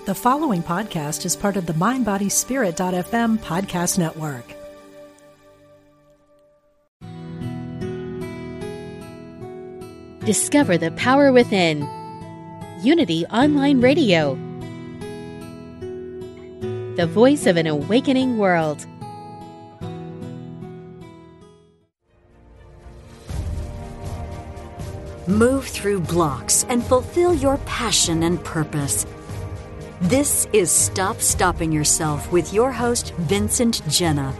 The following podcast is part of the MindBodySpirit.fm podcast network. Discover the power within. Unity Online Radio. The voice of an awakening world. Move through blocks and fulfill your passion and purpose. This is Stop Stopping Yourself with your host, Vincent Genna.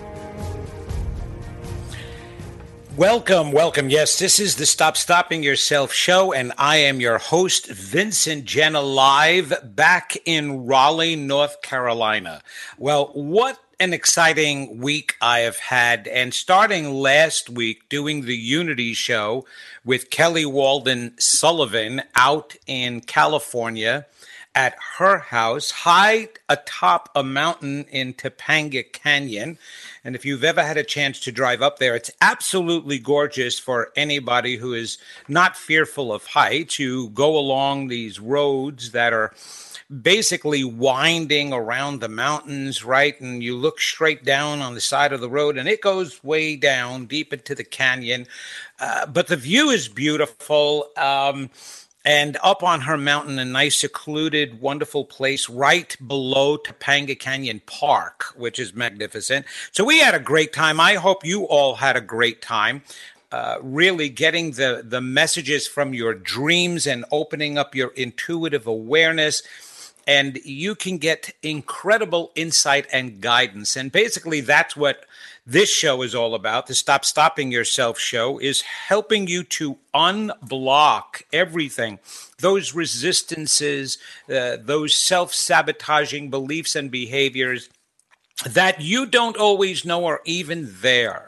Welcome. Yes, this is the Stop Stopping Yourself show, and I am your host, Vincent Genna, live back in Raleigh, North Carolina. Well, what an exciting week I have had, and starting last week doing the Unity show with Kelly Walden Sullivan out in California at her house, high atop a mountain in Topanga Canyon. And if you've ever had a chance to drive up there, it's absolutely gorgeous for anybody who is not fearful of heights. You go along these roads that are basically winding around the mountains, right? And you look straight down on the side of the road, and it goes way down deep into the canyon. But the view is beautiful. And up on her mountain, a nice, secluded, wonderful place right below Topanga Canyon Park, which is magnificent. So we had a great time. I hope you all had a great time, really getting the messages from your dreams and opening up your intuitive awareness. And you can get incredible insight and guidance. And basically, that's what this show is all about. The Stop Stopping Yourself show is helping you to unblock everything, those resistances, those self-sabotaging beliefs and behaviors that you don't always know are even there.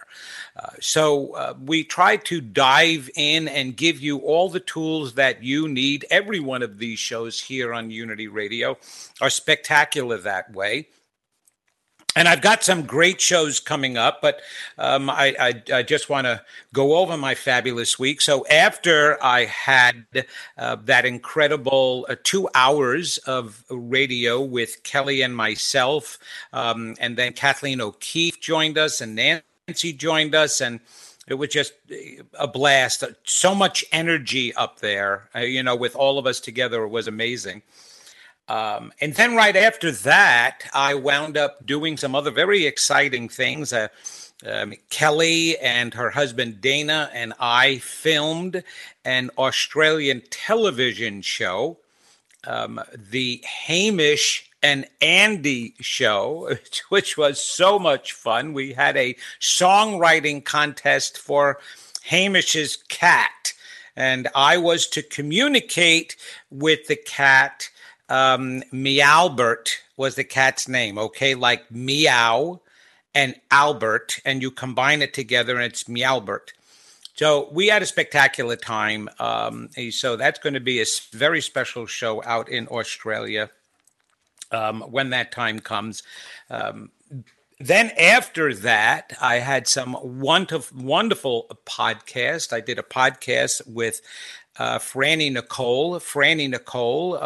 So we try to dive in and give you all the tools that you need. Every one of these shows here on Unity Radio are spectacular that way. And I've got some great shows coming up, but I just want to go over my fabulous week. So after I had that incredible 2 hours of radio with Kelly and myself, and then Kathleen O'Keefe joined us, and Nancy joined us, and it was just a blast. So much energy up there, with all of us together. It was amazing. And then right after that, I wound up doing some other very exciting things. Kelly and her husband Dana and I filmed an Australian television show, the Hamish and Andy show, which was so much fun. We had a songwriting contest for Hamish's cat, and I was to communicate with the cat. Meowbert was the cat's name, okay? Like meow and Albert, and you combine it together and it's Meowbert. So we had a spectacular time. So that's going to be a very special show out in Australia when that time comes. Then after that, I had some wonderful podcast. I did a podcast with Franny Nicole. Franny Nicole,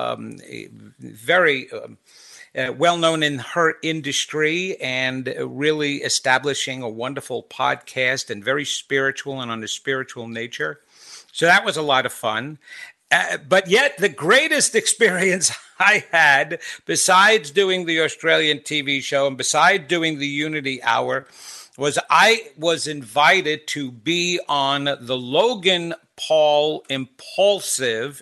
very well-known in her industry and really establishing a wonderful podcast and very spiritual and on a spiritual nature. So that was a lot of fun. But yet the greatest experience I had, besides doing the Australian TV show and besides doing the Unity Hour, was I was invited to be on the Logan Paul Impulsive,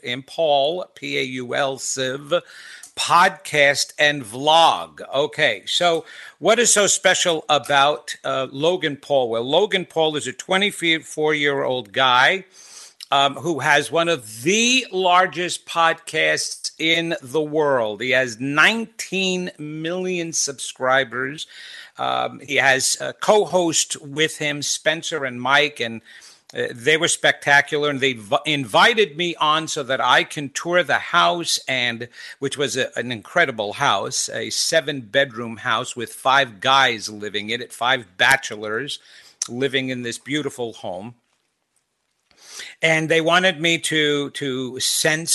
Paul, Civ, podcast and vlog. Okay, so what is so special about Logan Paul? Well, Logan Paul is a 24-year-old guy who has one of the largest podcasts in the world. He has 19 million subscribers. He has co-hosts with him, Spencer and Mike, and they were spectacular, and they invited me on so that I can tour the house, and which was an incredible house, a 7-bedroom house with 5 guys living in it, 5 bachelors living in this beautiful home. And they wanted me to sense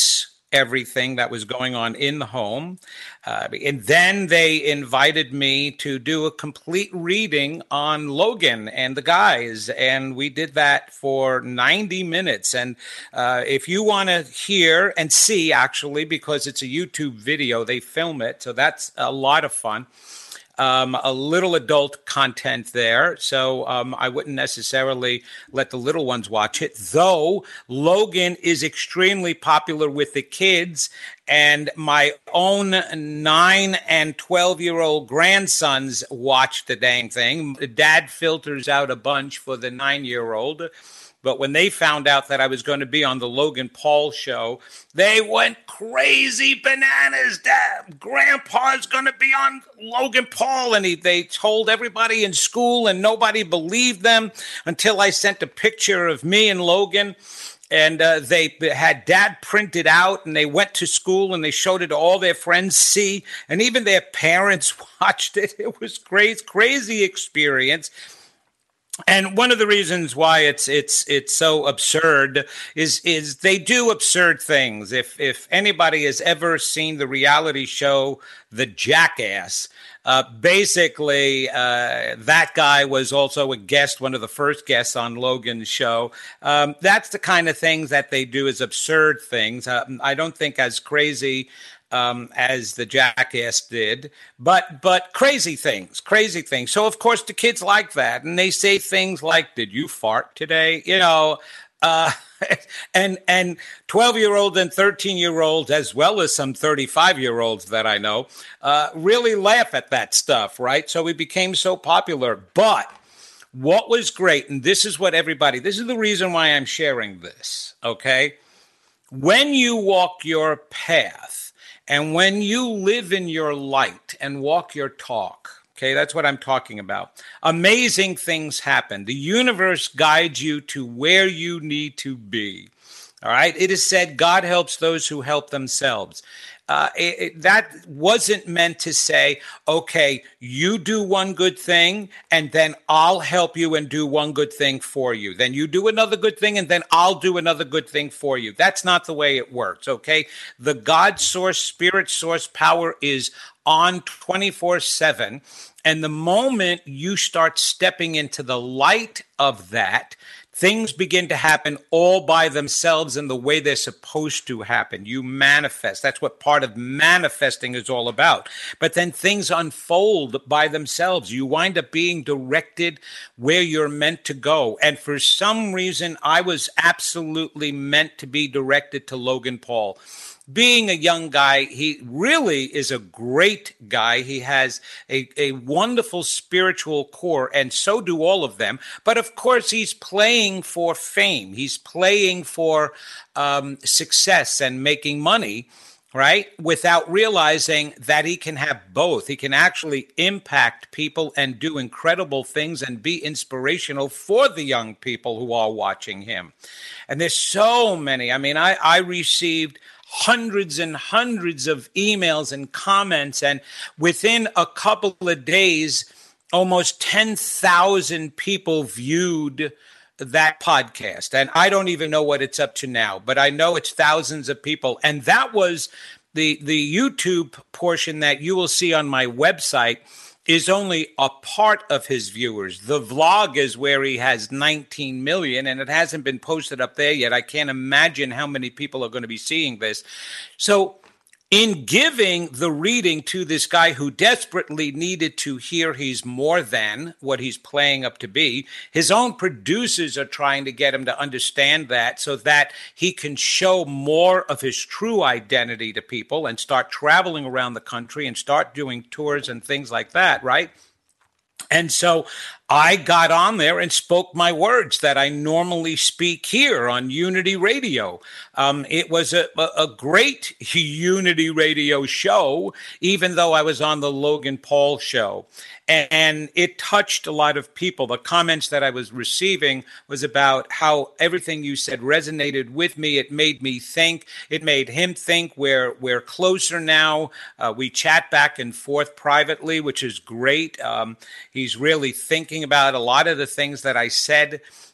everything that was going on in the home. And then they invited me to do a complete reading on Logan and the guys. And we did that for 90 minutes. And if you want to hear and see, actually, because it's a YouTube video, they film it. So that's a lot of fun. A little adult content there, so I wouldn't necessarily let the little ones watch it, though Logan is extremely popular with the kids, and my own 9 and 12-year-old grandsons watch the dang thing. Dad filters out a bunch for the 9-year-old. But when they found out that I was going to be on the Logan Paul show, they went crazy bananas. Dad, Grandpa's going to be on Logan Paul. And they told everybody in school, and nobody believed them until I sent a picture of me and Logan. And they had Dad printed out, and they went to school, and they showed it to all their friends see. And even their parents watched it. It was crazy experience. And one of the reasons why it's so absurd is they do absurd things. If anybody has ever seen the reality show The Jackass, basically that guy was also a guest, one of the first guests on Logan's show. That's the kind of things that they do, is absurd things. I don't think as crazy as the Jackass did, but crazy things. So of course the kids like that, and they say things like, "Did you fart today?" You know, and 12-year-olds and 13-year-olds, as well as some 35-year-olds that I know, really laugh at that stuff, right? So we became so popular. But what was great, and this is the reason why I'm sharing this, okay? When you walk your path, and when you live in your light and walk your talk, okay, that's what I'm talking about, amazing things happen. The universe guides you to where you need to be. All right? It is said God helps those who help themselves. That wasn't meant to say, okay, you do one good thing, and then I'll help you and do one good thing for you. Then you do another good thing, and then I'll do another good thing for you. That's not the way it works, okay? The God source, spirit source power is on 24/7. And the moment you start stepping into the light of that, things begin to happen all by themselves in the way they're supposed to happen. You manifest. That's what part of manifesting is all about. But then things unfold by themselves. You wind up being directed where you're meant to go. And for some reason, I was absolutely meant to be directed to Logan Paul. Being a young guy, he really is a great guy. He has a wonderful spiritual core, and so do all of them. But of course, he's playing for fame. He's playing for success and making money, right? Without realizing that he can have both. He can actually impact people and do incredible things and be inspirational for the young people who are watching him. And there's so many. I mean, I received hundreds and hundreds of emails and comments, and within a couple of days, almost 10,000 people viewed that podcast. And I don't even know what it's up to now, but I know it's thousands of people. And that was the YouTube portion that you will see on my website is only a part of his viewers. The vlog is where he has 19 million, and it hasn't been posted up there yet. I can't imagine how many people are going to be seeing this. So in giving the reading to this guy who desperately needed to hear he's more than what he's playing up to be, his own producers are trying to get him to understand that so that he can show more of his true identity to people and start traveling around the country and start doing tours and things like that, right? And so I got on there and spoke my words that I normally speak here on Unity Radio. It was a great Unity Radio show, even though I was on the Logan Paul show. And it touched a lot of people. The comments that I was receiving was about how everything you said resonated with me. It made me think. It made him think. We're closer now. We chat back and forth privately, which is great. He's really thinking about a lot of the things that I said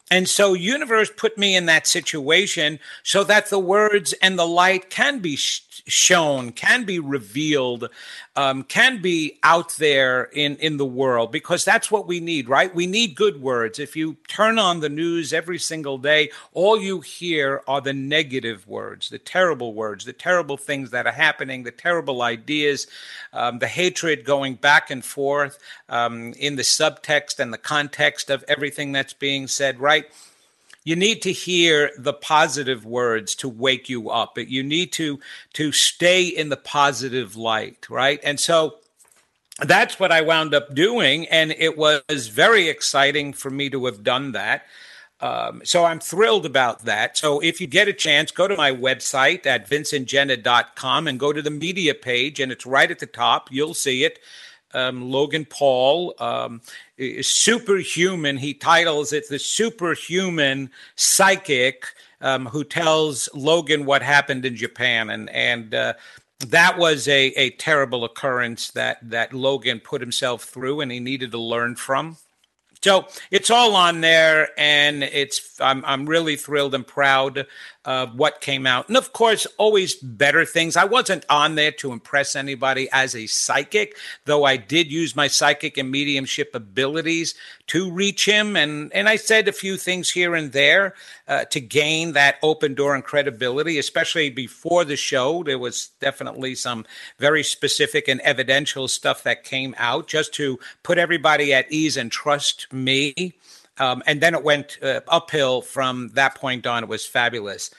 And so universe put me in that situation so that the words and the light can be shown, can be revealed, can be out there in the world, because that's what we need, right? We need good words. If you turn on the news every single day, all you hear are the negative words, the terrible things that are happening, the terrible ideas, the hatred going back and forth in the subtext and the context of everything that's being said, right? You need to hear the positive words to wake you up. But you need to stay in the positive light, right? And so that's what I wound up doing, and it was very exciting for me to have done that. So I'm thrilled about that. So if you get a chance, go to my website at vincentgenna.com and go to the media page, and it's right at the top. You'll see it. Logan Paul is superhuman. He titles it the superhuman psychic who tells Logan what happened in Japan. And that was a terrible occurrence that Logan put himself through, and he needed to learn from. So it's all on there, and I'm really thrilled and proud of what came out. And of course, always better things. I wasn't on there to impress anybody as a psychic, though I did use my psychic and mediumship abilities to reach him. And I said a few things here and there to gain that open door and credibility, especially before the show. There was definitely some very specific and evidential stuff that came out just to put everybody at ease and trust me. And then it went uphill from that point on. It was fabulous.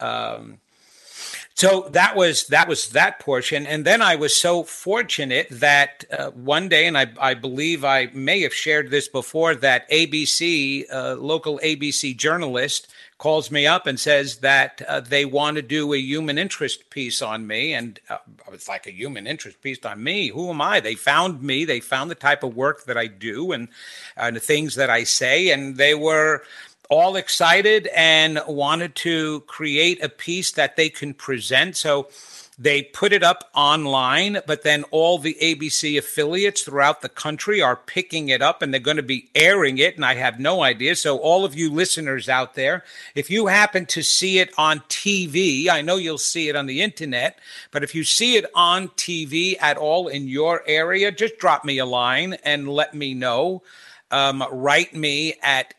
So that was that portion. And then I was so fortunate that one day, and I believe I may have shared this before, that ABC, local ABC journalist, calls me up and says that they want to do a human interest piece on me. And I was like, a human interest piece on me? Who am I? They found me. They found the type of work that I do and the things that I say. And they were all excited and wanted to create a piece that they can present. So they put it up online, but then all the ABC affiliates throughout the country are picking it up, and they're going to be airing it, and I have no idea. So all of you listeners out there, if you happen to see it on TV, I know you'll see it on the internet, but if you see it on TV at all in your area, just drop me a line and let me know. Write me at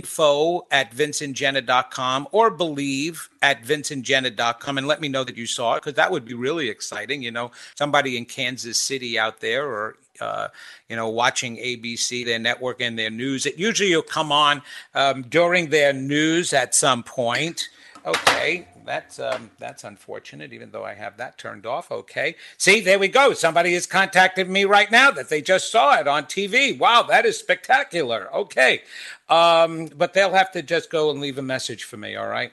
info@vincentgenna.com or believe@vincentgenna.com and let me know that you saw it, because that would be really exciting. You know, somebody in Kansas City out there, or watching ABC, their network and their news. It usually will come on during their news at some point. Okay, that's unfortunate, even though I have that turned off. Okay, see, there we go. Somebody has contacted me right now that they just saw it on TV. Wow, that is spectacular. Okay, but they'll have to just go and leave a message for me, all right?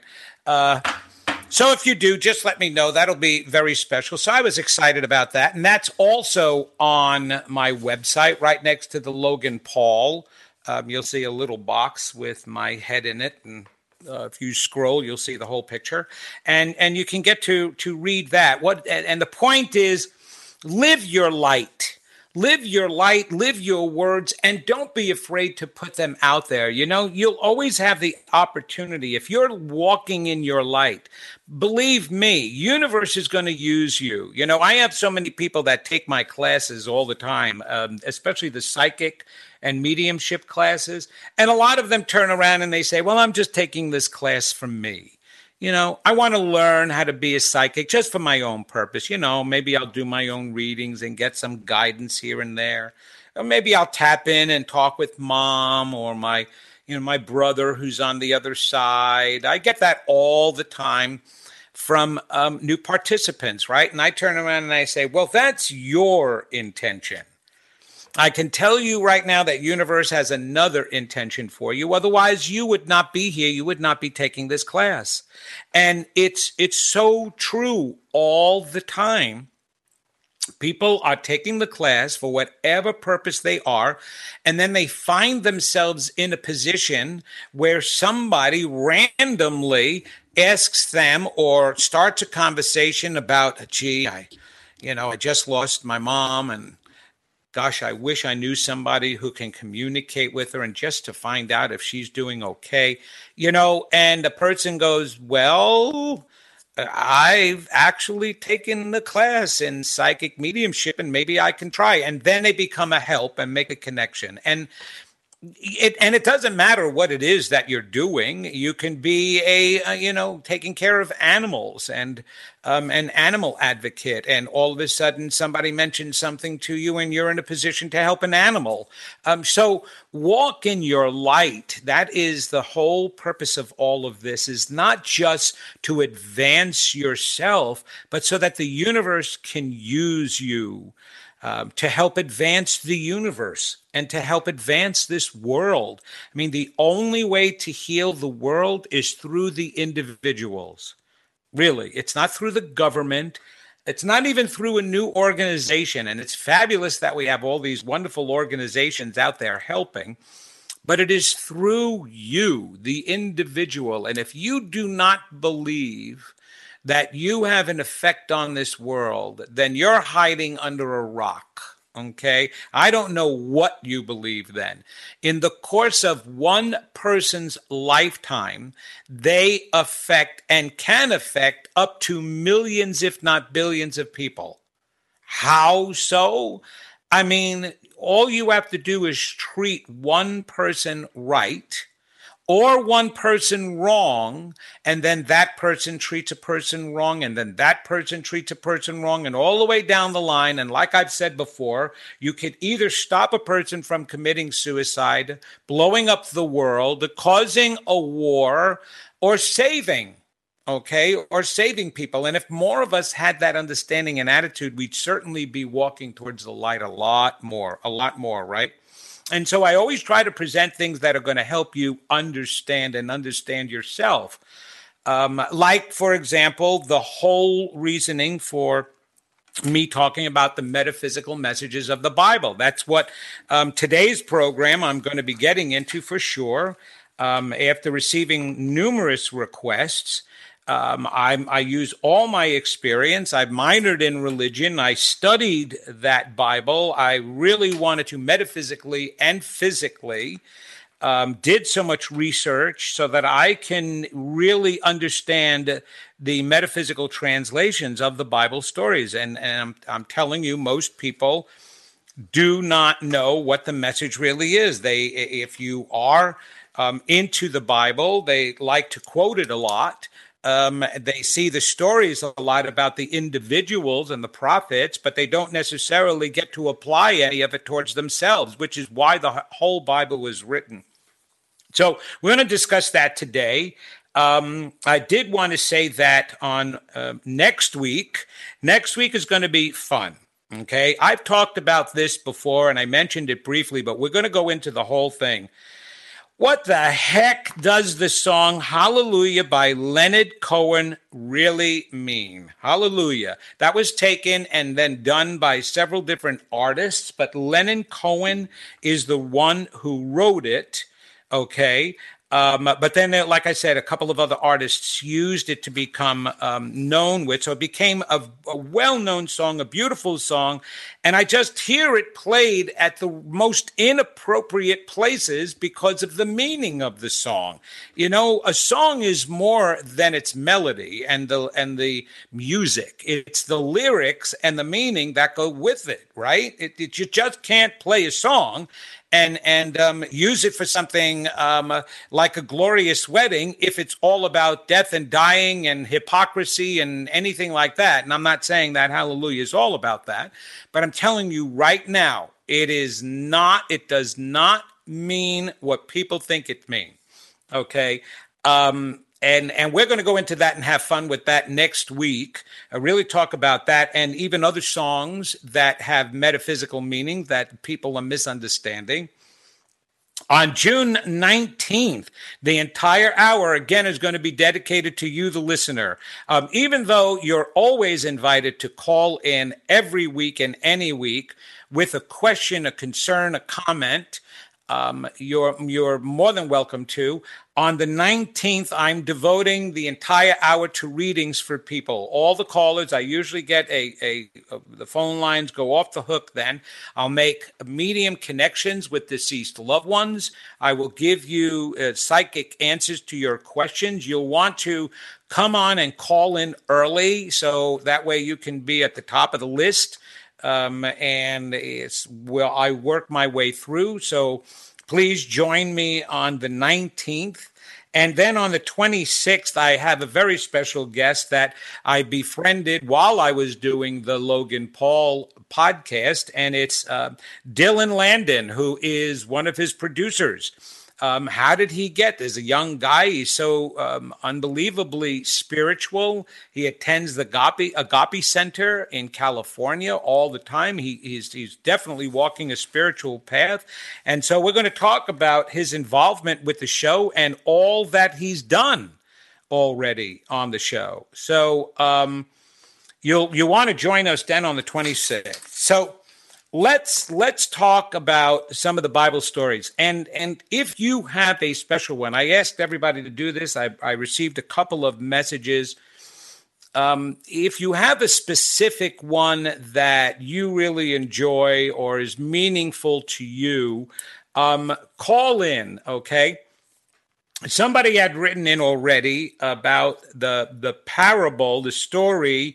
So if you do, just let me know. That'll be very special. So I was excited about that, and that's also on my website right next to the Logan Paul. You'll see a little box with my head in it, and if you scroll, you'll see the whole picture, and you can get to read that. And the point is, live your light. Live your light, live your words, and don't be afraid to put them out there. You know, you'll always have the opportunity. If you're walking in your light, believe me, universe is going to use you. You know, I have so many people that take my classes all the time, especially the psychic and mediumship classes. And a lot of them turn around and they say, well, I'm just taking this class for me. You know, I want to learn how to be a psychic just for my own purpose. You know, maybe I'll do my own readings and get some guidance here and there. Or maybe I'll tap in and talk with mom or my brother who's on the other side. I get that all the time from new participants, right? And I turn around and I say, well, that's your intention. I can tell you right now that universe has another intention for you. Otherwise, you would not be here. You would not be taking this class. And it's so true all the time. People are taking the class for whatever purpose they are, and then they find themselves in a position where somebody randomly asks them or starts a conversation about, gee, I just lost my mom, and gosh, I wish I knew somebody who can communicate with her and just to find out if she's doing okay, and the person goes, well, I've actually taken the class in psychic mediumship and maybe I can try. And then they become a help and make a connection. And it doesn't matter what it is that you're doing. You can be taking care of animals and an animal advocate. And all of a sudden somebody mentions something to you and you're in a position to help an animal. So walk in your light. That is the whole purpose of all of this, is not just to advance yourself, but so that the universe can use you to help advance the universe and to help advance this world. I mean, the only way to heal the world is through the individuals. Really, it's not through the government. It's not even through a new organization. And it's fabulous that we have all these wonderful organizations out there helping. But it is through you, the individual. And if you do not believe that you have an effect on this world, then you're hiding under a rock, okay? I don't know what you believe then. In the course of one person's lifetime, they affect and can affect up to millions, if not billions of people. How so? I mean, all you have to do is treat one person right or one person wrong, and then that person treats a person wrong, and then that person treats a person wrong, and all the way down the line. And like I've said before, you could either stop a person from committing suicide, blowing up the world, causing a war, or saving people. And if more of us had that understanding and attitude, we'd certainly be walking towards the light a lot more, right? And so I always try to present things that are going to help you understand yourself. Like, for example, the whole reasoning for me talking about the metaphysical messages of the Bible. That's what today's program I'm going to be getting into for sure. After receiving numerous requests, I use all my experience. I've minored in religion. I studied that Bible. I really wanted to metaphysically and physically, did so much research so that I can really understand the metaphysical translations of the Bible stories. And I'm telling you, most people do not know what the message really is. If you are into the Bible, they like to quote it a lot. They see the stories a lot about the individuals and the prophets, but they don't necessarily get to apply any of it towards themselves, which is why the whole Bible was written. So we're going to discuss that today. I did want to say that on next week is going to be fun. Okay, I've talked about this before and I mentioned it briefly, but we're going to go into the whole thing. What the heck does the song Hallelujah by Leonard Cohen really mean? Hallelujah. That was taken and then done by several different artists, but Leonard Cohen is the one who wrote it, okay? But then, like I said, a couple of other artists used it to become known with. So it became a well-known song, a beautiful song. And I just hear it played at the most inappropriate places because of the meaning of the song. You know, a song is more than its melody and the music. It's the lyrics and the meaning that go with it, right? You just can't play a song and use it for something like a glorious wedding if it's all about death and dying and hypocrisy and anything like that. And I'm not saying that Hallelujah is all about that, but I'm telling you right now, it does not mean what people think it means. Okay. And we're going to go into that and have fun with that next week. Really talk about that and even other songs that have metaphysical meaning that people are misunderstanding. On June 19th, the entire hour, again, is going to be dedicated to you, the listener. Even though you're always invited to call in every week and any week with a question, a concern, a comment, you're more than welcome to. On the 19th, I'm devoting the entire hour to readings for people. All the callers, I usually get the phone lines go off the hook then. I'll make medium connections with deceased loved ones. I will give you psychic answers to your questions. You'll want to come on and call in early so that way you can be at the top of the list. And I work my way through. So please join me on the 19th. And then on the 26th, I have a very special guest that I befriended while I was doing the Logan Paul podcast. And it's Dylan Landon, who is one of his producers. How did he get this? A young guy. He's so unbelievably spiritual. He attends the Agape Center in California all the time. He's definitely walking a spiritual path. And so we're going to talk about his involvement with the show and all that he's done already on the show. So you'll want to join us then on the 26th. So Let's talk about some of the Bible stories. And if you have a special one, I asked everybody to do this. I received a couple of messages. If you have a specific one that you really enjoy or is meaningful to you, call in, okay? Somebody had written in already about the parable, the story,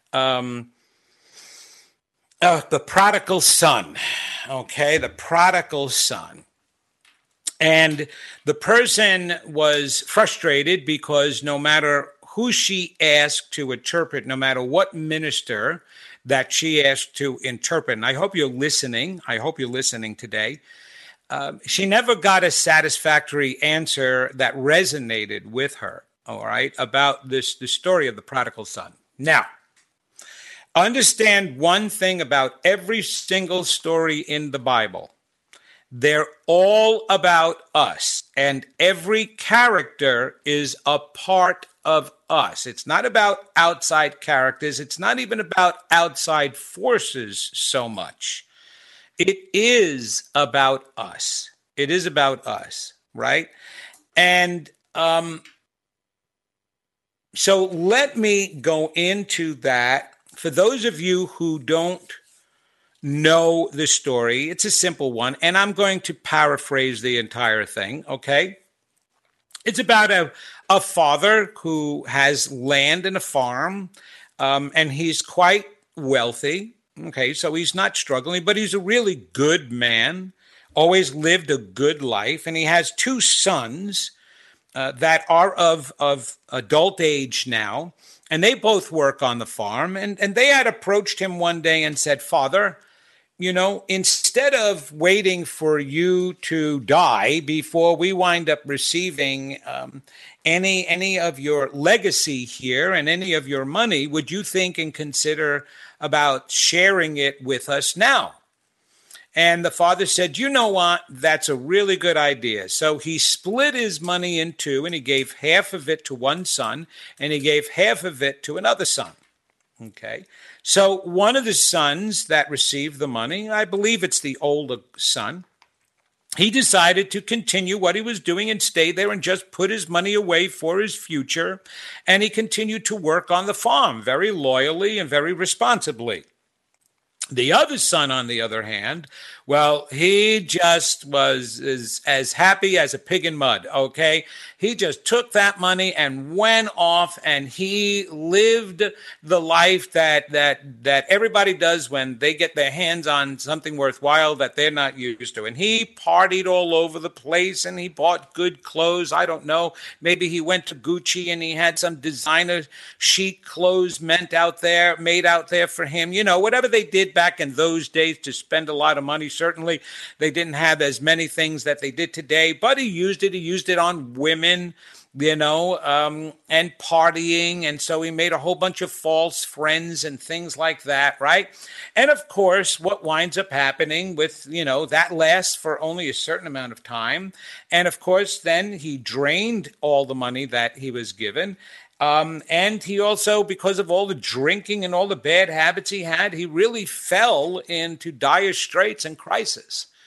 the prodigal son, okay, the prodigal son. And the person was frustrated because no matter who she asked to interpret, no matter what minister that she asked to interpret, and I hope you're listening. I hope you're listening today. She never got a satisfactory answer that resonated with her, all right, about the story of the prodigal son. Now, understand one thing about every single story in the Bible. They're all about us, and every character is a part of us. It's not about outside characters. It's not even about outside forces so much. It is about us. It is about us, right? And so let me go into that. For those of you who don't know the story, it's a simple one, and I'm going to paraphrase the entire thing, okay? It's about a father who has land and a farm, and he's quite wealthy, okay? So he's not struggling, but he's a really good man, always lived a good life, and he has two sons that are of adult age now. And they both work on the farm, and they had approached him one day and said, Father, you know, instead of waiting for you to die before we wind up receiving any of your legacy here and any of your money, would you think and consider about sharing it with us now? And the father said, you know what? That's a really good idea. So he split his money in two, and he gave half of it to one son, and he gave half of it to another son. Okay. So one of the sons that received the money, I believe it's the older son, he decided to continue what he was doing and stay there and just put his money away for his future. And he continued to work on the farm very loyally and very responsibly. The other son, on the other hand, well, he just was as happy as a pig in mud, okay? He just took that money and went off, and he lived the life that everybody does when they get their hands on something worthwhile that they're not used to. And he partied all over the place, and he bought good clothes. I don't know. Maybe he went to Gucci, and he had some designer chic clothes made out there for him. You know, whatever they did back in those days to spend a lot of money. Certainly, they didn't have as many things that they did today, but he used it. He used it on women, you know, and partying. And so he made a whole bunch of false friends and things like that, right? And of course, what winds up happening with, you know, that lasts for only a certain amount of time. And of course, then he drained all the money that he was given. And he also, because of all the drinking and all the bad habits he had, he really fell into dire straits and crisis.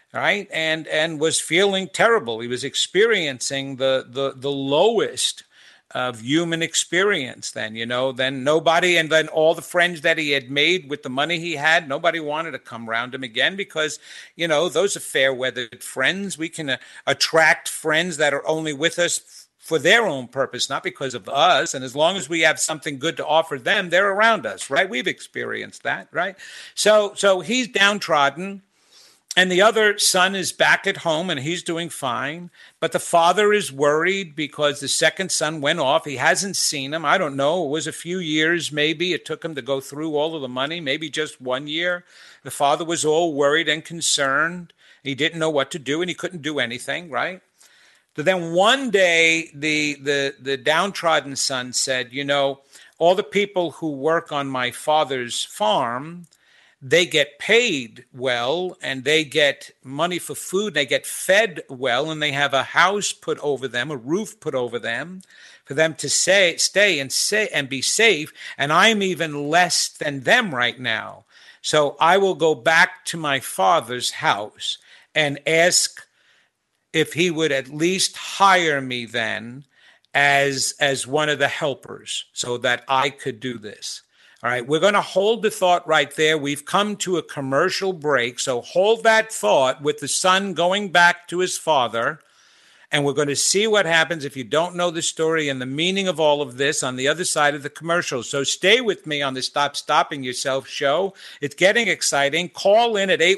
right? And was feeling terrible. He was experiencing the lowest of human experience then, then nobody, and then all the friends that he had made with the money he had, nobody wanted to come around him again because, those are fair-weathered friends. We can attract friends that are only with us for their own purpose, not because of us. And as long as we have something good to offer them, they're around us, right? We've experienced that, right? So he's downtrodden. And the other son is back at home and he's doing fine. But the father is worried because the second son went off. He hasn't seen him. I don't know. It was a few years maybe. It took him to go through all of the money, maybe just 1 year. The father was all worried and concerned. He didn't know what to do and he couldn't do anything, right? So then one day the downtrodden son said, all the people who work on my father's farm, they get paid well and they get money for food. They get fed well and they have a house put over them, a roof put over them for them to stay and be safe. And I'm even less than them right now. So I will go back to my father's house and ask if he would at least hire me then as one of the helpers so that I could do this. All right, we're going to hold the thought right there. We've come to a commercial break, so hold that thought with the son going back to his father, and we're going to see what happens if you don't know the story and the meaning of all of this on the other side of the commercial. So stay with me on the Stop Stopping Yourself show. It's getting exciting. Call in at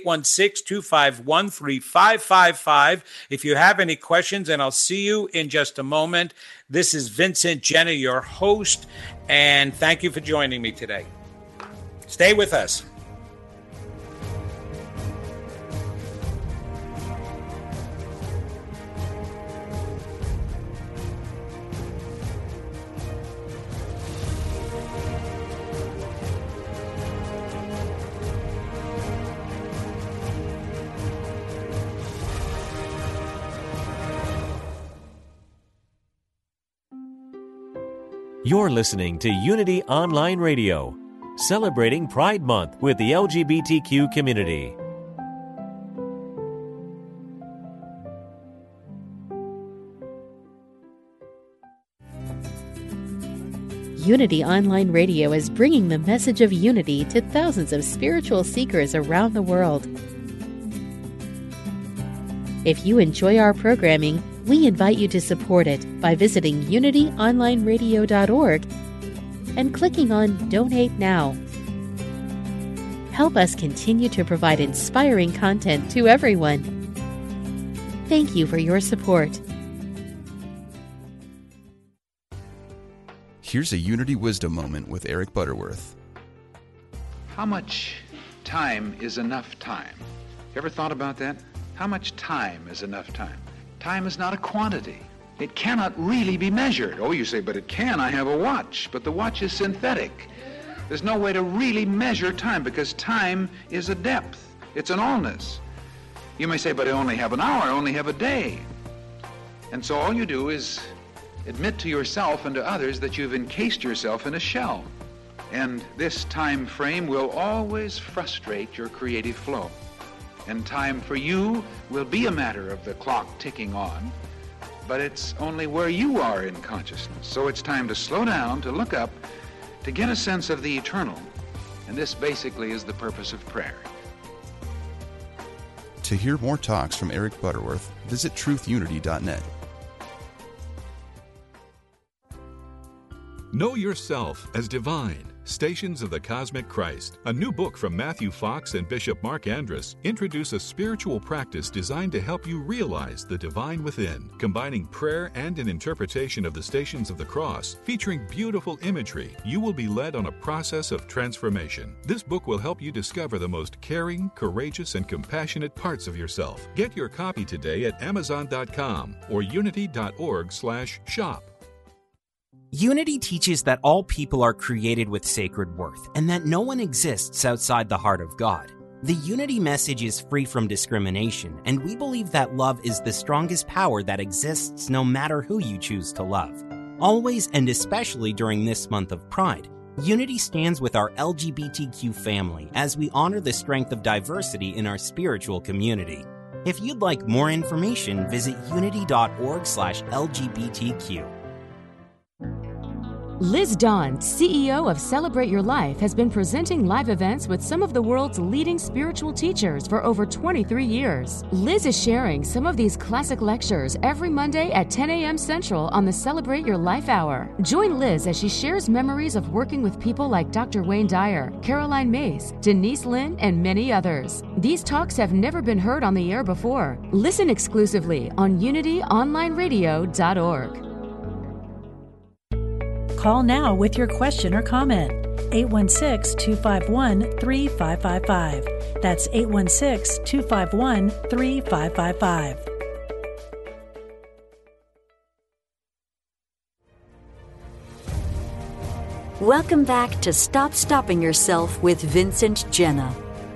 816-251-3555 if you have any questions, and I'll see you in just a moment. This is Vincent Genna, your host, and thank you for joining me today. Stay with us. You're listening to Unity Online Radio, celebrating Pride Month with the LGBTQ community. Unity Online Radio is bringing the message of unity to thousands of spiritual seekers around the world. If you enjoy our programming, we invite you to support it by visiting unityonlineradio.org and clicking on Donate Now. Help us continue to provide inspiring content to everyone. Thank you for your support. Here's a Unity Wisdom moment with Eric Butterworth. How much time is enough time? You ever thought about that? How much time is enough time? Time is not a quantity. It cannot really be measured. Oh, you say, but it can. I have a watch. But the watch is synthetic. There's no way to really measure time because time is a depth. It's an allness. You may say, but I only have an hour. I only have a day. And so all you do is admit to yourself and to others that you've encased yourself in a shell. And this time frame will always frustrate your creative flow. And time for you will be a matter of the clock ticking on, but it's only where you are in consciousness. So it's time to slow down, to look up, to get a sense of the eternal. And this basically is the purpose of prayer. To hear more talks from Eric Butterworth, visit truthunity.net. Know Yourself as Divine, Stations of the Cosmic Christ. A new book from Matthew Fox and Bishop Mark Andrus introduce a spiritual practice designed to help you realize the divine within, combining prayer and an interpretation of the Stations of the Cross. Featuring beautiful imagery, you will be led on a process of transformation. This book will help you discover the most caring, courageous, and compassionate parts of yourself. Get your copy today at Amazon.com or unity.org/shop. Unity teaches that all people are created with sacred worth and that no one exists outside the heart of God. The Unity message is free from discrimination, and we believe that love is the strongest power that exists no matter who you choose to love. Always and especially during this month of Pride, Unity stands with our LGBTQ family as we honor the strength of diversity in our spiritual community. If you'd like more information, visit unity.org/LGBTQ. Liz Dawn, CEO of Celebrate Your Life, has been presenting live events with some of the world's leading spiritual teachers for over 23 years. Liz is sharing some of these classic lectures every Monday at 10 a.m. Central on the Celebrate Your Life Hour. Join Liz as she shares memories of working with people like Dr. Wayne Dyer, Caroline Mace, Denise Lynn, and many others. These talks have never been heard on the air before. Listen exclusively on UnityOnlineRadio.org. Call now with your question or comment. 816-251-3555. That's 816-251-3555. Welcome back to Stop Stopping Yourself with Vincent Genna.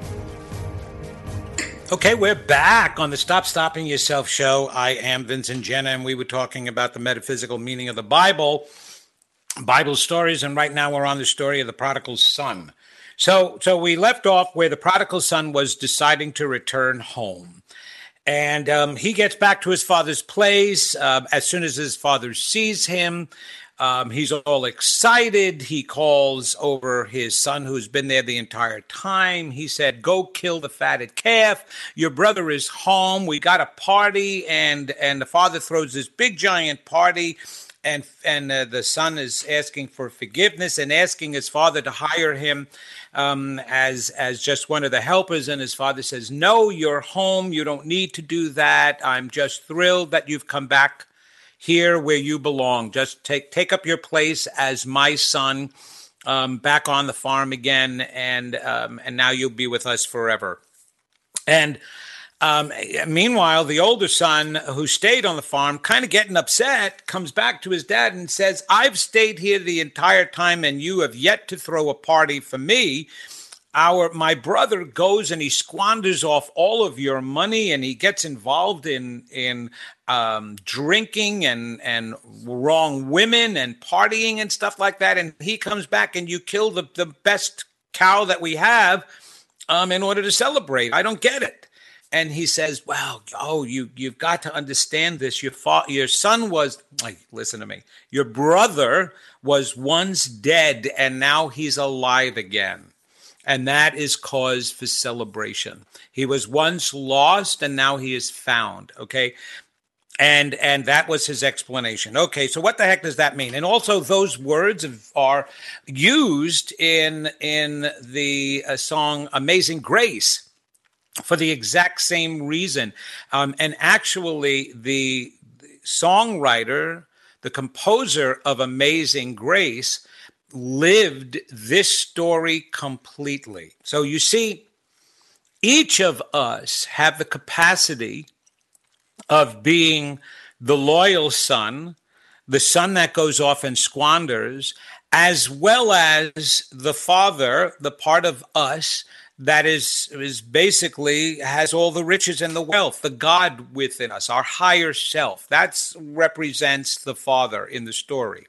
Okay, we're back on the Stop Stopping Yourself show. I am Vincent Genna, and we were talking about the metaphysical meaning of the Bible stories, and right now we're on the story of the prodigal son. So we left off where the prodigal son was deciding to return home. And he gets back to his father's place. As soon as his father sees him, he's all excited. He calls over his son who's been there the entire time. He said, "Go kill the fatted calf. Your brother is home. We got a party." And the father throws this big giant party. And the son is asking for forgiveness and asking his father to hire him as just one of the helpers. And his father says, "No, you're home. You don't need to do that. I'm just thrilled that you've come back here where you belong. Just take up your place as my son back on the farm again. And now you'll be with us forever." And meanwhile, the older son who stayed on the farm, kind of getting upset, comes back to his dad and says, "I've stayed here the entire time and you have yet to throw a party for me. My brother goes and he squanders off all of your money and he gets involved in drinking and wrong women and partying and stuff like that. And he comes back and you kill the best cow that we have in order to celebrate. I don't get it." And he says, "Well, you've got to understand this. Your son was, listen to me, your brother was once dead and now he's alive again. And that is cause for celebration. He was once lost and now he is found." Okay. And that was his explanation. Okay, so what the heck does that mean? And also those words are used in the song Amazing Grace for the exact same reason. And actually, the songwriter, the composer of Amazing Grace, lived this story completely. So you see, each of us have the capacity of being the loyal son, the son that goes off and squanders, as well as the father, the part of us that is basically has all the riches and the wealth, the God within us, our higher self. That represents the father in the story.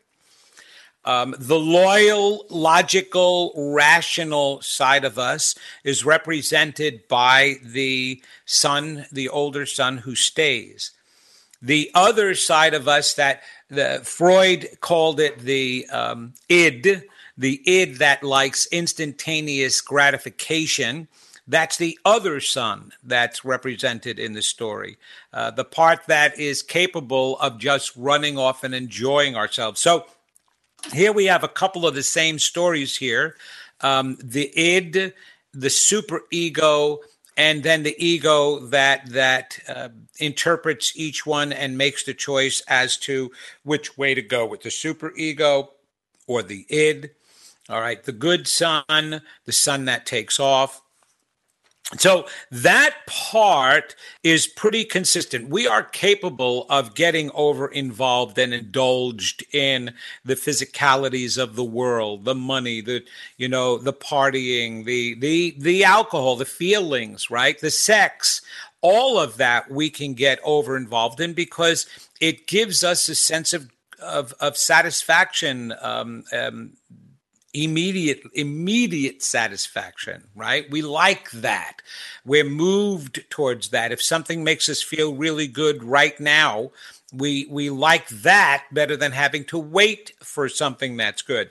The loyal, logical, rational side of us is represented by the son, the older son who stays. The other side of us that Freud called it the id that likes instantaneous gratification, that's the other son that's represented in the story. The part that is capable of just running off and enjoying ourselves. So here we have a couple of the same stories here. The id, the superego, and then the ego that interprets each one and makes the choice as to which way to go with the superego or the id. All right, the good son, the son that takes off. So that part is pretty consistent. We are capable of getting over involved and indulged in the physicalities of the world, the money, the partying, the alcohol, the feelings, right? The sex, all of that we can get over involved in because it gives us a sense of satisfaction, immediate satisfaction, right? We like that. We're moved towards that. If something makes us feel really good right now, we like that better than having to wait for something that's good.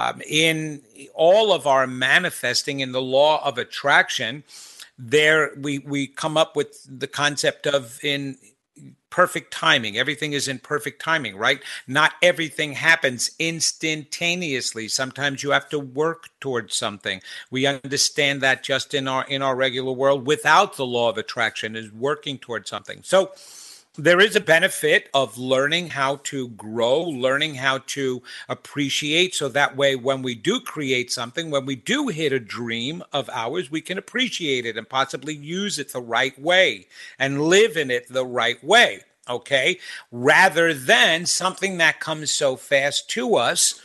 In all of our manifesting in the law of attraction, there we come up with the concept of in perfect timing. Everything is in perfect timing, right? Not everything happens instantaneously. Sometimes you have to work towards something. We understand that just in our regular world without the law of attraction is working towards something. So there is a benefit of learning how to grow, learning how to appreciate, so that way when we do create something, when we do hit a dream of ours, we can appreciate it and possibly use it the right way and live in it the right way, okay? Rather than something that comes so fast to us,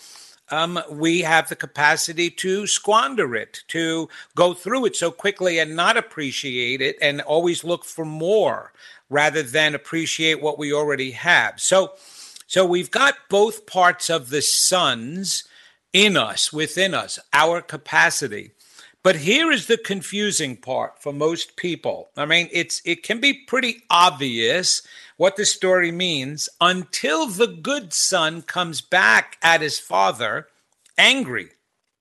we have the capacity to squander it, to go through it so quickly and not appreciate it and always look for more, rather than appreciate what we already have. So we've got both parts of the sons in us, within us, our capacity. But here is the confusing part for most people. I mean, it can be pretty obvious what the story means until the good son comes back at his father angry.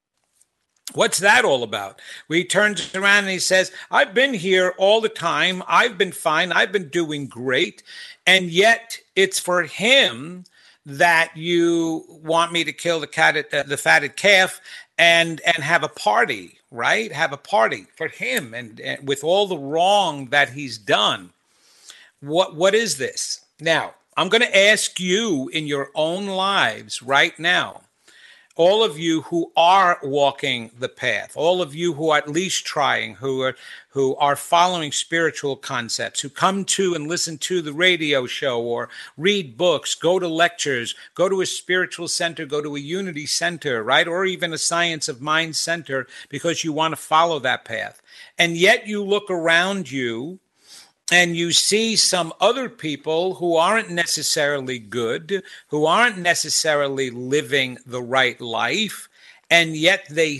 What's that all about? He turns around and he says, I've been here all the time. I've been fine. I've been doing great. And yet it's for him that you want me to kill the fatted calf and have a party, right? Have a party for him and with all the wrong that he's done. What is this? Now, I'm going to ask you in your own lives right now, all of you who are walking the path, all of you who are at least trying, who are following spiritual concepts, who come to and listen to the radio show or read books, go to lectures, go to a spiritual center, go to a unity center, right? Or even a science of mind center because you want to follow that path. And yet you look around you and you see some other people who aren't necessarily good, who aren't necessarily living the right life, and yet they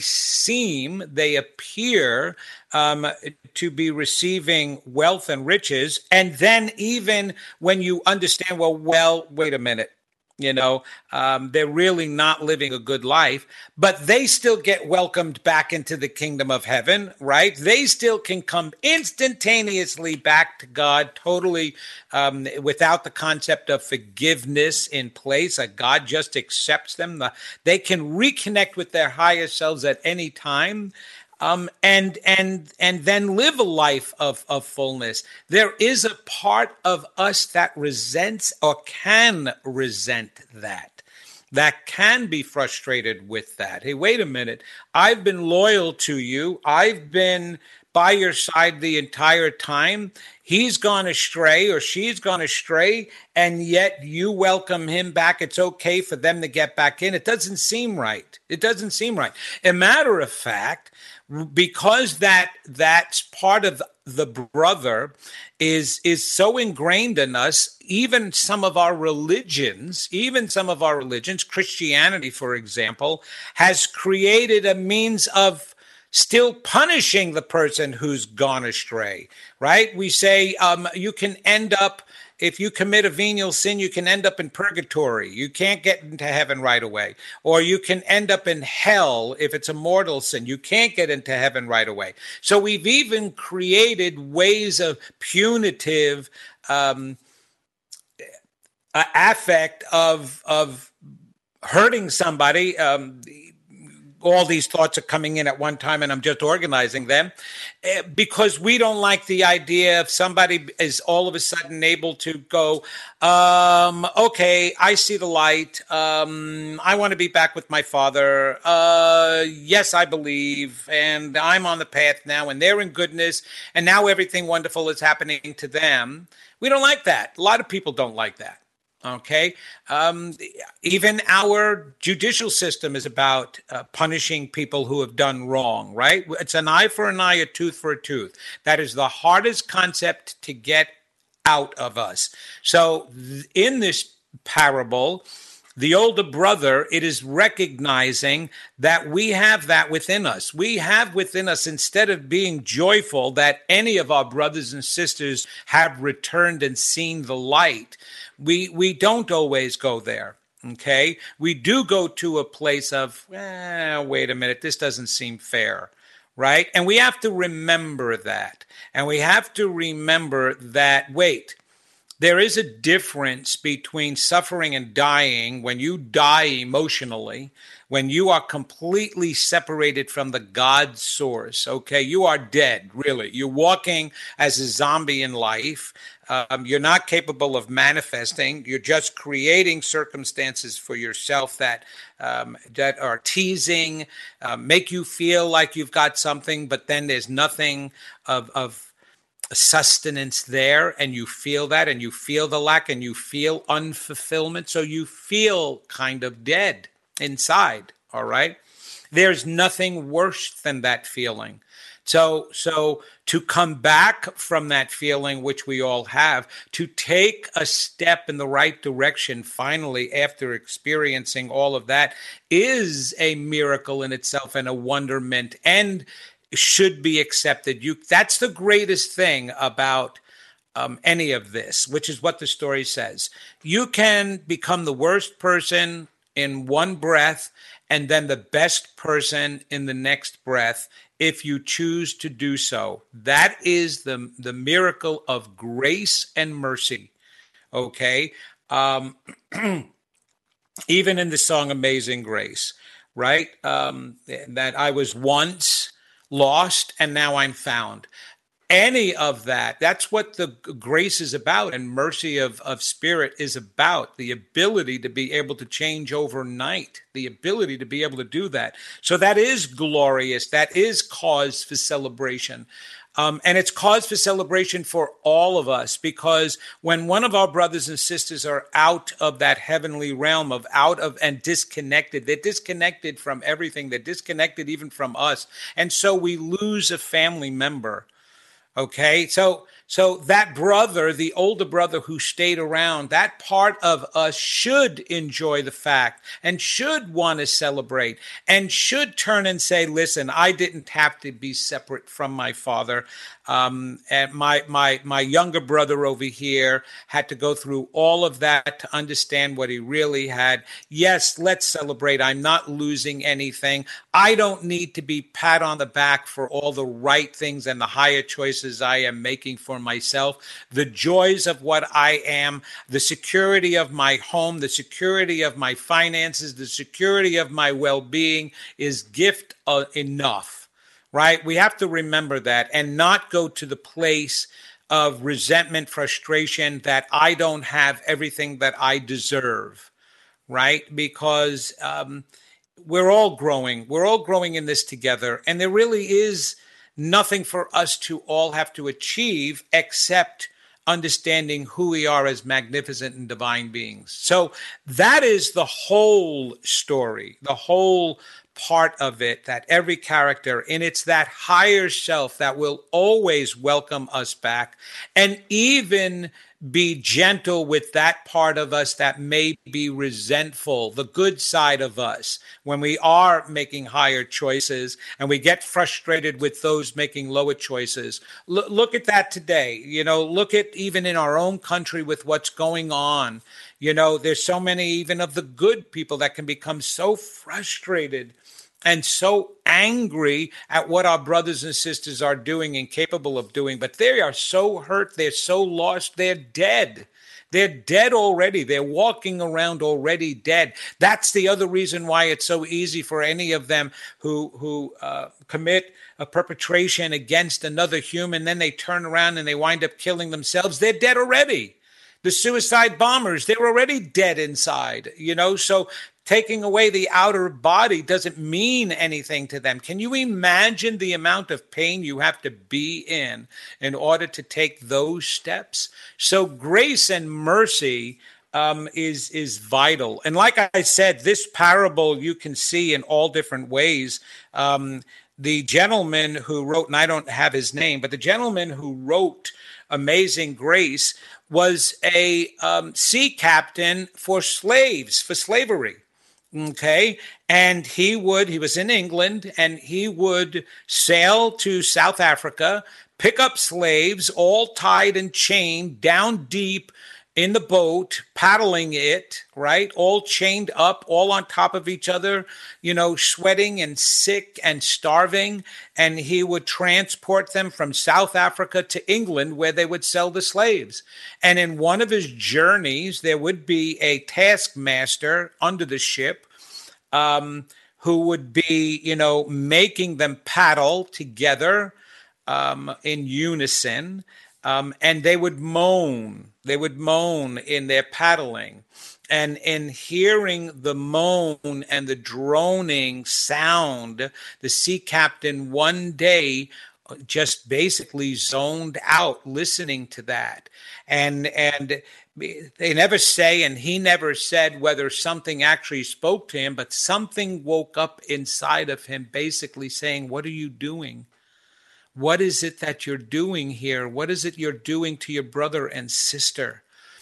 appear to be receiving wealth and riches. And then even when you understand, well, wait a minute, they're really not living a good life, but they still get welcomed back into the kingdom of heaven, right? They still can come instantaneously back to God, totally without the concept of forgiveness in place. God just accepts them. They can reconnect with their higher selves at any time. And then live a life of fullness. There is a part of us that resents or can resent that can be frustrated with that. Hey, wait a minute. I've been loyal to you. I've been by your side the entire time. He's gone astray or she's gone astray, and yet you welcome him back. It's okay for them to get back in. It doesn't seem right. It doesn't seem right. A matter of fact, because that's part of the brother is so ingrained in us, even some of our religions, Christianity, for example, has created a means of still punishing the person who's gone astray, right? We say you can end up, if you commit a venial sin, you can end up in purgatory. You can't get into heaven right away. Or you can end up in hell if it's a mortal sin. You can't get into heaven right away. So we've even created ways of punitive affect of hurting somebody. All these thoughts are coming in at one time and I'm just organizing them because we don't like the idea if somebody is all of a sudden able to go, okay, I see the light. I want to be back with my father. Yes, I believe. And I'm on the path now and they're in goodness. And now everything wonderful is happening to them. We don't like that. A lot of people don't like that. Okay. Even our judicial system is about punishing people who have done wrong, right? It's an eye for an eye, a tooth for a tooth. That is the hardest concept to get out of us. So in this parable, The older brother, it is recognizing that we have that within us. We have within us, instead of being joyful that any of our brothers and sisters have returned and seen the light, we don't always go there. Okay, we do go to a place of, wait a minute, this doesn't seem fair, right? And we have to remember that. And we have to remember that, wait, there is a difference between suffering and dying. When you die emotionally, when you are completely separated from the God source, okay, you are dead, really. You're walking as a zombie in life. You're not capable of manifesting. You're just creating circumstances for yourself that are teasing, make you feel like you've got something, but then there's nothing of sustenance there, and you feel that, and you feel the lack, and you feel unfulfillment. So you feel kind of dead inside, all right? There's nothing worse than that feeling. So to come back from that feeling, which we all have, to take a step in the right direction, finally, after experiencing all of that, is a miracle in itself and a wonderment, and should be accepted. That's the greatest thing about any of this, which is what the story says. You can become the worst person in one breath and then the best person in the next breath if you choose to do so. That is the miracle of grace and mercy, okay? Even in the song Amazing Grace, right? That I was once lost and now I'm found. Any of that, that's what the grace is about, and mercy of spirit is about, the ability to be able to change overnight, the ability to be able to do that. So that is glorious. That is cause for celebration. And it's cause for celebration for all of us, because when one of our brothers and sisters are out of that heavenly realm and disconnected, they're disconnected from everything. They're disconnected even from us. And so we lose a family member. Okay, so that brother, the older brother who stayed around, that part of us should enjoy the fact and should want to celebrate and should turn and say, listen, I didn't have to be separate from my father. And my younger brother over here had to go through all of that to understand what he really had. Yes, let's celebrate. I'm not losing anything. I don't need to be pat on the back for all the right things and the higher choices I am making for myself. The joys of what I am, the security of my home, the security of my finances, the security of my well-being is gift enough. Right? We have to remember that and not go to the place of resentment, frustration that I don't have everything that I deserve, right? Because we're all growing. We're all growing in this together. And there really is nothing for us to all have to achieve except understanding who we are as magnificent and divine beings. So that is the whole story, the whole part of it, that every character, and it's that higher self that will always welcome us back and even be gentle with that part of us that may be resentful, the good side of us, when we are making higher choices and we get frustrated with those making lower choices. Look at that today. Look at even in our own country with what's going on. There's so many even of the good people that can become so frustrated and so angry at what our brothers and sisters are doing and capable of doing. But they are so hurt. They're so lost. They're dead. They're dead already. They're walking around already dead. That's the other reason why it's so easy for any of them who commit a perpetration against another human. Then they turn around and they wind up killing themselves. They're dead already. The suicide bombers, they're already dead inside, so taking away the outer body doesn't mean anything to them. Can you imagine the amount of pain you have to be in order to take those steps? So grace and mercy is vital. And like I said, this parable you can see in all different ways. The gentleman who wrote, and I don't have his name, but the gentleman who wrote Amazing Grace, was a sea captain for slaves, for slavery. Okay. And he was in England, and he would sail to South Africa, pick up slaves, all tied and chained down deep in the boat, paddling it, right? All chained up, all on top of each other, sweating and sick and starving. And he would transport them from South Africa to England, where they would sell the slaves. And in one of his journeys, there would be a taskmaster under the ship who would be, making them paddle together in unison. And they would moan. They would moan in their paddling. And in hearing the moan and the droning sound, the sea captain one day just basically zoned out listening to that. And they never say, and he never said whether something actually spoke to him, but something woke up inside of him basically saying, "What are you doing? What is it that you're doing here? What is it you're doing to your brother and sister?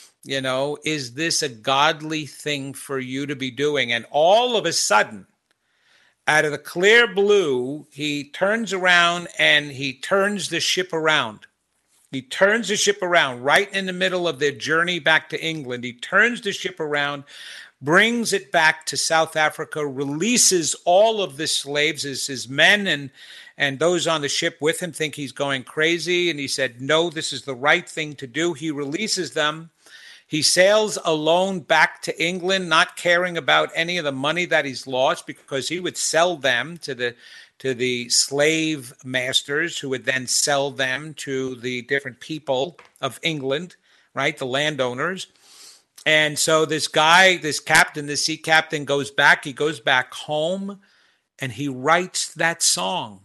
Is this a godly thing for you to be doing?" And all of a sudden, out of the clear blue, he turns around and he turns the ship around. He turns the ship around right in the middle of their journey back to England. He turns the ship around, brings it back to South Africa, releases all of the slaves. His men and those on the ship with him think he's going crazy. And he said, no, this is the right thing to do. He releases them. He sails alone back to England, not caring about any of the money that he's lost, because he would sell them to the slave masters, who would then sell them to the different people of England, right? The landowners. And so this guy, this sea captain goes back. He goes back home and he writes that song.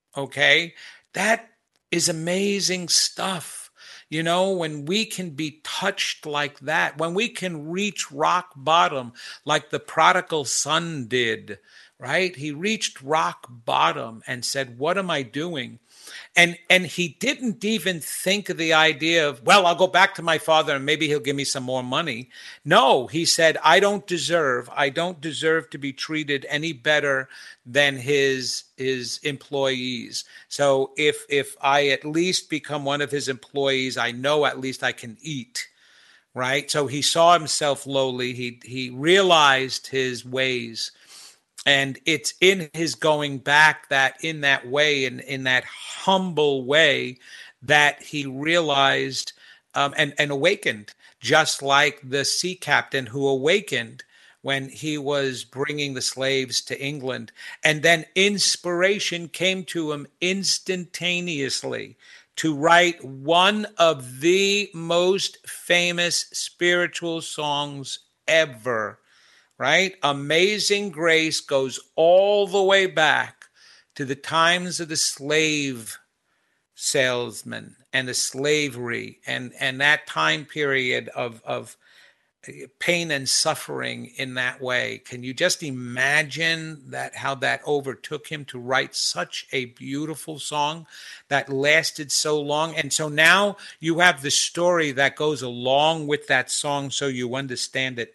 Okay, that is amazing stuff. When we can be touched like that, when we can reach rock bottom like the prodigal son did, right? He reached rock bottom and said, what am I doing? And he didn't even think of the idea of, well, I'll go back to my father and maybe he'll give me some more money. No, he said, I don't deserve to be treated any better than his employees. So if I at least become one of his employees, I know at least I can eat, right? So he saw himself lowly. He realized his ways. And it's in his going back that in that way, in that humble way, that he realized and awakened, just like the sea captain who awakened when he was bringing the slaves to England. And then inspiration came to him instantaneously to write one of the most famous spiritual songs ever. Right? Amazing Grace goes all the way back to the times of the slave salesman and the slavery and that time period of pain and suffering in that way. Can you just imagine how that overtook him to write such a beautiful song that lasted so long? And so now you have the story that goes along with that song so you understand it.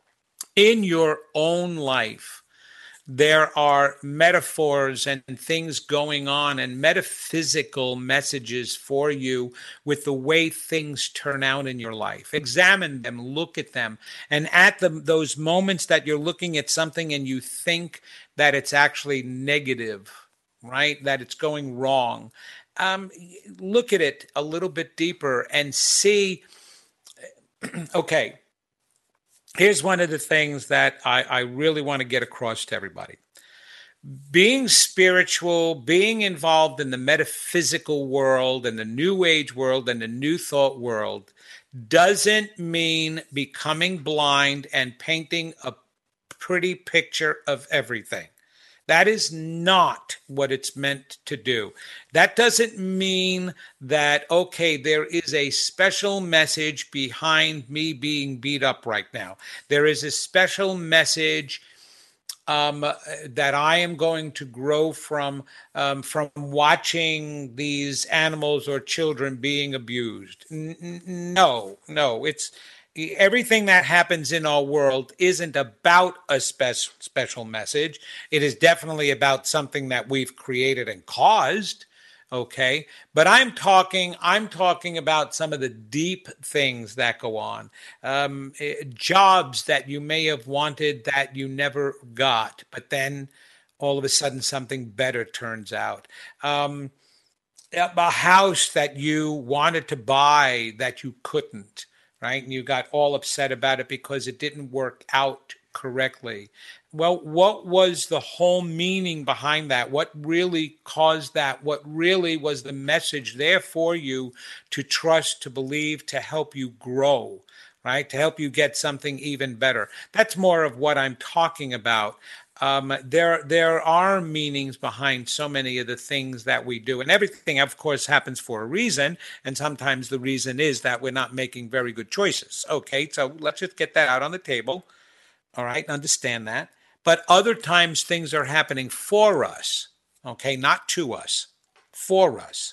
In your own life, there are metaphors and things going on and metaphysical messages for you with the way things turn out in your life. Examine them, look at them. And at those moments that you're looking at something and you think that it's actually negative, right? That it's going wrong. Look at it a little bit deeper and see, okay, here's one of the things that I really want to get across to everybody. Being spiritual, being involved in the metaphysical world and the New Age world and the New Thought world doesn't mean becoming blind and painting a pretty picture of everything. That is not what it's meant to do. That doesn't mean that, okay, there is a special message behind me being beat up right now. There is a special message that I am going to grow from watching these animals or children being abused. No. It's everything that happens in our world isn't about a special message. It is definitely about something that we've created and caused. Okay, but I'm talking about some of the deep things that go on, jobs that you may have wanted that you never got, but then all of a sudden something better turns out. A house that you wanted to buy that you couldn't, right? And you got all upset about it because it didn't work out correctly. Well, what was the whole meaning behind that? What really caused that? What really was the message there for you to trust, to believe, to help you grow, right? To help you get something even better. That's more of what I'm talking about. There are meanings behind so many of the things that we do, and everything, of course, happens for a reason. And sometimes the reason is that we're not making very good choices. Okay, so let's just get that out on the table. All right, understand that. But other times things are happening for us, okay, not to us, for us.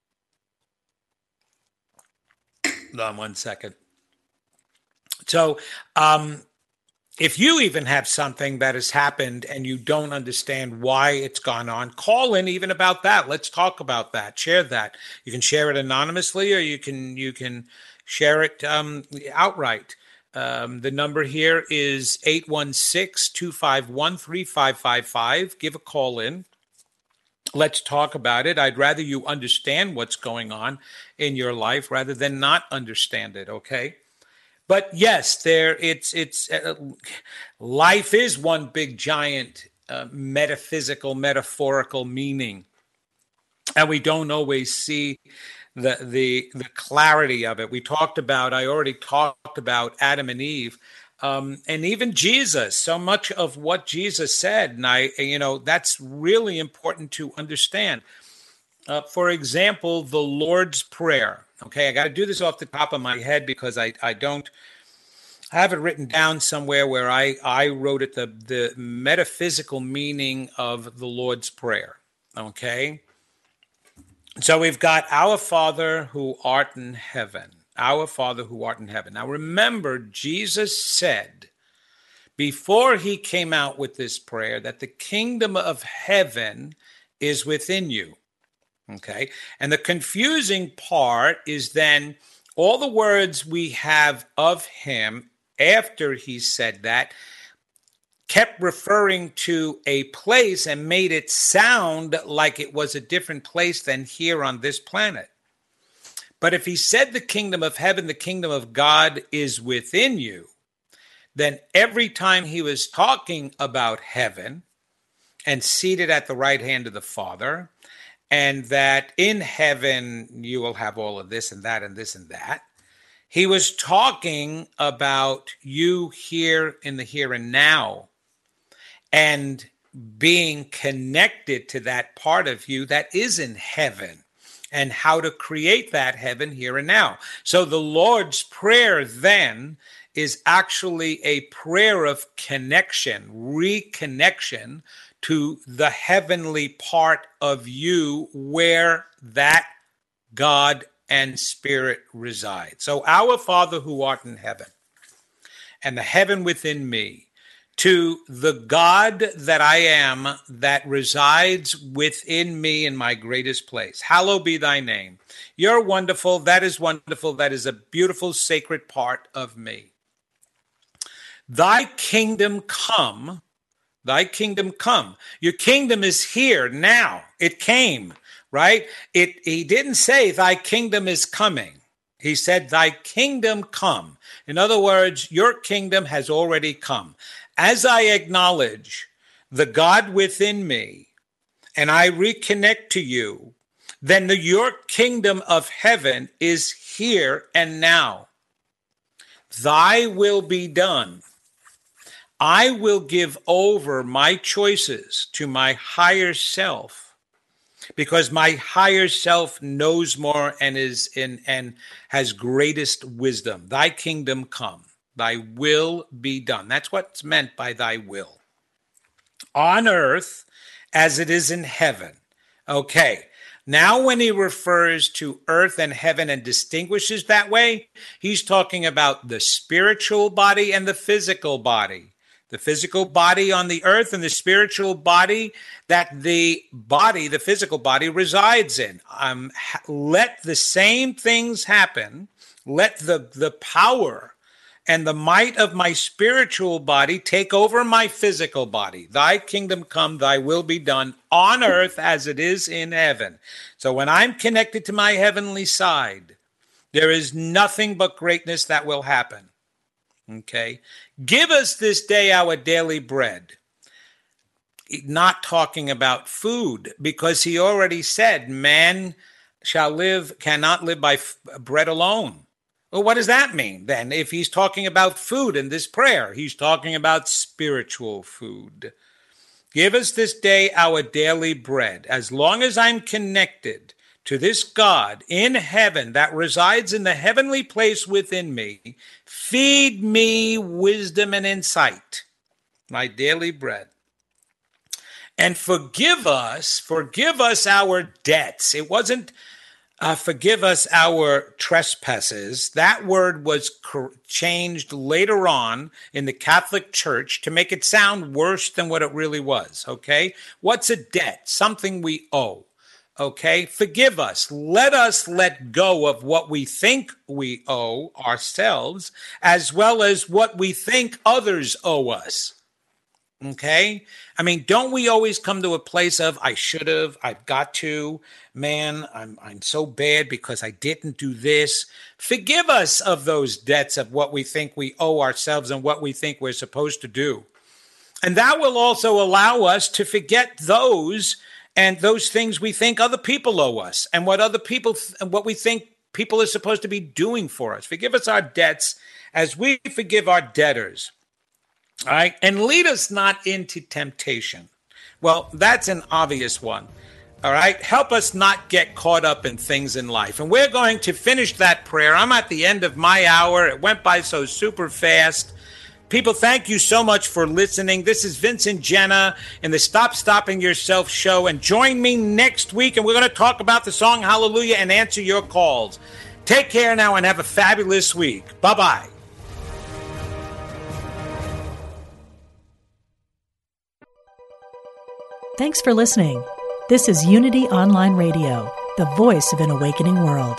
Hold on 1 second. So if you even have something that has happened and you don't understand why it's gone on, call in even about that. Let's talk about that. Share that. You can share it anonymously, or you can share it outright. The number here is 816-251-3555. Give a call in. Let's talk about it. I'd rather you understand what's going on in your life rather than not understand it, okay? But yes, life is one big giant metaphysical, metaphorical meaning. And we don't always see the clarity of it. I already talked about Adam and Eve, and even Jesus. So much of what Jesus said, and that's really important to understand. For example, the Lord's Prayer. Okay, I got to do this off the top of my head because I have it written down somewhere where I wrote it, the metaphysical meaning of the Lord's Prayer. Okay. So we've got Our Father who art in heaven. Our Father who art in heaven. Now remember, Jesus said before he came out with this prayer that the kingdom of heaven is within you. Okay. And the confusing part is then all the words we have of him after he said that kept referring to a place and made it sound like it was a different place than here on this planet. But if he said the kingdom of heaven, the kingdom of God is within you, then every time he was talking about heaven and seated at the right hand of the Father, and that in heaven you will have all of this and that and this and that, he was talking about you here in the here and now, and being connected to that part of you that is in heaven, and how to create that heaven here and now. So the Lord's Prayer then is actually a prayer of connection, reconnection to the heavenly part of you where that God and Spirit reside. So Our Father who art in heaven, and the heaven within me, to the God that I am, that resides within me in my greatest place. Hallowed be thy name. You're wonderful. That is wonderful. That is a beautiful, sacred part of me. Thy kingdom come. Thy kingdom come. Your kingdom is here now. It came, right? He didn't say thy kingdom is coming. He said thy kingdom come. In other words, your kingdom has already come. As I acknowledge the God within me and I reconnect to you, then your kingdom of heaven is here and now. Thy will be done. I will give over my choices to my higher self, because my higher self knows more and and has greatest wisdom. Thy kingdom come. Thy will be done. That's what's meant by thy will. on earth as it is in heaven. Okay. Now, when he refers to earth and heaven and distinguishes that way, he's talking about the spiritual body and the physical body. The physical body on the earth and the spiritual body that the physical body resides in. Let the same things happen. Let the power and the might of my spiritual body take over my physical body. Thy kingdom come, thy will be done on earth as it is in heaven. So when I'm connected to my heavenly side, there is nothing but greatness that will happen. Okay? Give us this day our daily bread. Not talking about food, because he already said man cannot live by bread alone. Well, what does that mean then? If he's talking about food in this prayer, he's talking about spiritual food. Give us this day our daily bread. As long as I'm connected to this God in heaven that resides in the heavenly place within me, feed me wisdom and insight, my daily bread. And forgive us our debts. It wasn't forgive us our trespasses. That word was changed later on in the Catholic Church to make it sound worse than what it really was, okay? What's a debt? Something we owe, okay? Forgive us. Let us let go of what we think we owe ourselves, as well as what we think others owe us. Okay? I mean, don't we always come to a place of, I should have, I've got to, man, I'm so bad because I didn't do this. Forgive us of those debts of what we think we owe ourselves and what we think we're supposed to do. And that will also allow us to forget those things we think other people owe us and what we think people are supposed to be doing for us. Forgive us our debts as we forgive our debtors. All right, and lead us not into temptation. Well, that's an obvious one. All right, help us not get caught up in things in life. And we're going to finish that prayer. I'm at the end of my hour. It went by so super fast. People, thank you so much for listening. This is Vincent Genna in the Stop Stopping Yourself show. And join me next week, and we're going to talk about the song Hallelujah and answer your calls. Take care now and have a fabulous week. Bye-bye. Thanks for listening. This is Unity Online Radio, the voice of an awakening world.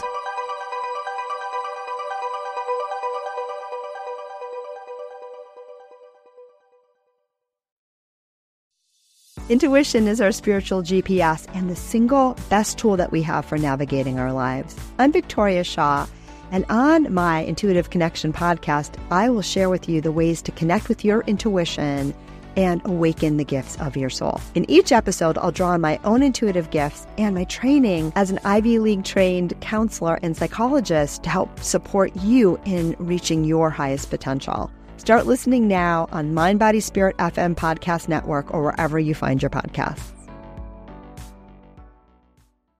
Intuition is our spiritual GPS and the single best tool that we have for navigating our lives. I'm Victoria Shaw, and on my Intuitive Connection podcast, I will share with you the ways to connect with your intuition and awaken the gifts of your soul. In each episode, I'll draw on my own intuitive gifts and my training as an Ivy League trained counselor and psychologist to help support you in reaching your highest potential. Start listening now on Mind, Body, Spirit FM Podcast Network or wherever you find your podcasts.